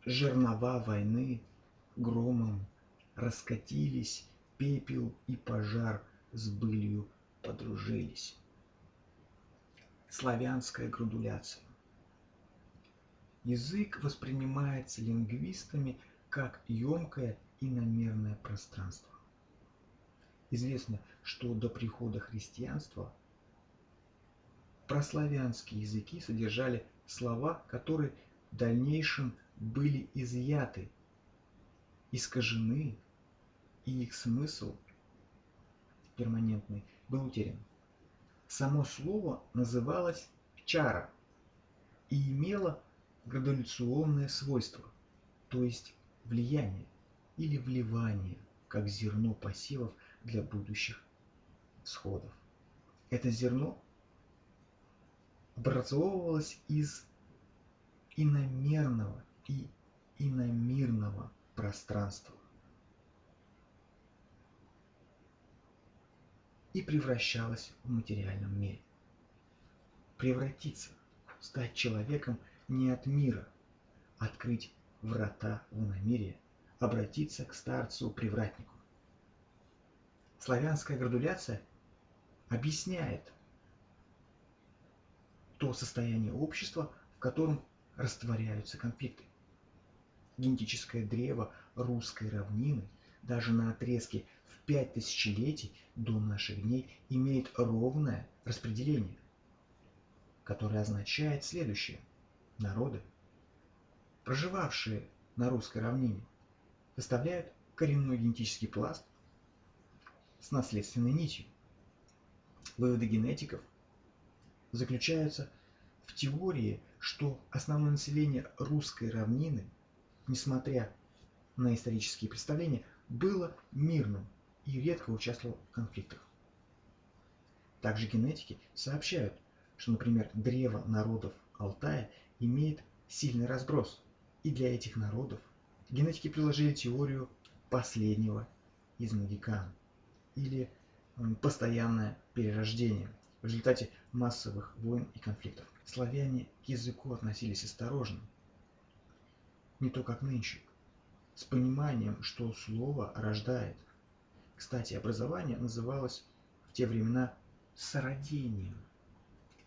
жернова войны громом раскатились, пепел и пожар с былью подружились. Славянская градуляция. Язык воспринимается лингвистами как емкое иномерное пространство. Известно, что до прихода христианства прославянские языки содержали слова, которые в дальнейшем были изъяты, искажены, и их смысл перманентный был утерян. Само слово называлось чара и имело градуляционное свойство, то есть влияние или вливание, как зерно посевов для будущих всходов. Это зерно образовывалось из иномерного и иномирного пространства и превращалось в материальном мире. Превратиться, стать человеком не от мира, открыть врата в иномирие, обратиться к старцу-привратнику. Славянская градуляция объясняет то состояние общества, в котором растворяются конфликты. Генетическое древо русской равнины даже на отрезке в 5 тысячелетий до наших дней имеет ровное распределение, которое означает следующее. Народы, проживавшие на русской равнине, составляют коренной генетический пласт с наследственной нитью. Выводы генетиков заключаются в теории, что основное население русской равнины, несмотря на исторические представления, было мирным и редко участвовало в конфликтах. Также генетики сообщают, что, например, древо народов Алтая имеет сильный разброс, и для этих народов генетики приложили теорию последнего из могикан, или постоянное перерождение в результате массовых войн и конфликтов. Славяне к языку относились осторожно, не то как нынче, с пониманием, что слово рождает. Кстати, образование называлось в те времена сородением,